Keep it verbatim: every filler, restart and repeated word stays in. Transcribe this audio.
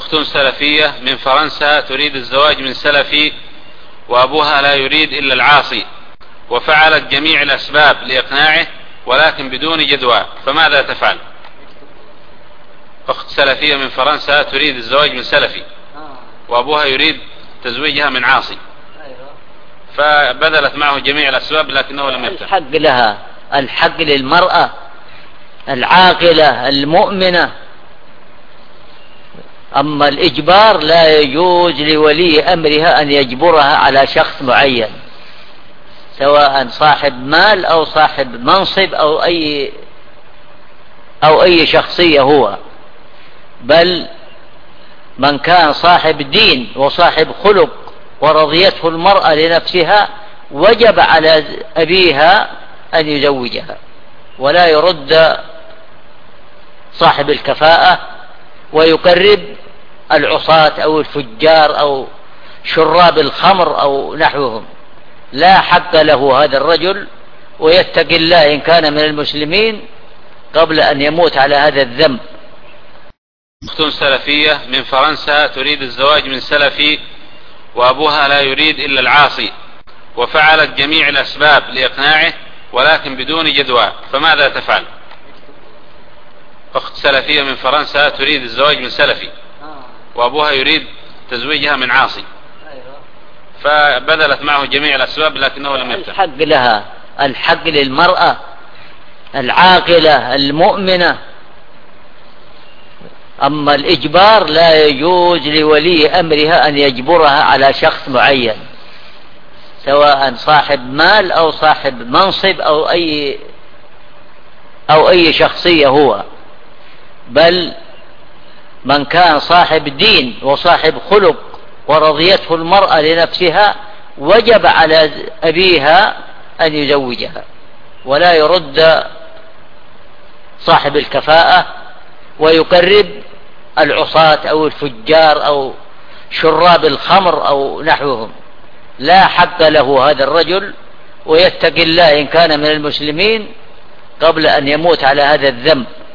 أخت سلفية من فرنسا تريد الزواج من سلفي، وأبوها لا يريد إلا العاصي، وفعلت جميع الأسباب لإقناعه ولكن بدون جدوى، فماذا تفعل؟ أخت سلفية من فرنسا تريد الزواج من سلفي، وأبوها يريد تزويجها من عاصي، فبذلت معه جميع الأسباب لكنه لم يفتح. الحق لها، الحق للمرأة العاقلة المؤمنة. أما الإجبار لا يجوز لولي أمرها أن يجبرها على شخص معين، سواء صاحب مال أو صاحب منصب أو أي أو أي شخصية هو، بل من كان صاحب دين وصاحب خلق ورضيته المرأة لنفسها وجب على أبيها أن يزوجها، ولا يرد صاحب الكفاءة ويقرب العصاة أو الفجار أو شراب الخمر أو نحوهم. لا حق له هذا الرجل، ويتقي الله إن كان من المسلمين قبل أن يموت على هذا الذنب. أخت سلفية من فرنسا تريد الزواج من سلفي، وأبوها لا يريد إلا العاصي، وفعلت جميع الأسباب لإقناعه ولكن بدون جدوى، فماذا تفعل؟ أخت سلفية من فرنسا تريد الزواج من سلفي، وأبوها يريد تزويجها من عاصي، فبذلت معه جميع الأسباب لكنه لم يفتح. الحق لها، الحق للمرأة العاقلة المؤمنة. أما الإجبار لا يجوز لولي أمرها أن يجبرها على شخص معين، سواء صاحب مال أو صاحب منصب أو أي أو أي شخصية هو، بل من كان صاحب دين وصاحب خلق ورضيته المرأة لنفسها وجب على أبيها أن يزوجها، ولا يرد صاحب الكفاءة ويقرب العصاة أو الفجار أو شراب الخمر أو نحوهم. لا حق له هذا الرجل، ويتقي الله إن كان من المسلمين قبل أن يموت على هذا الذنب.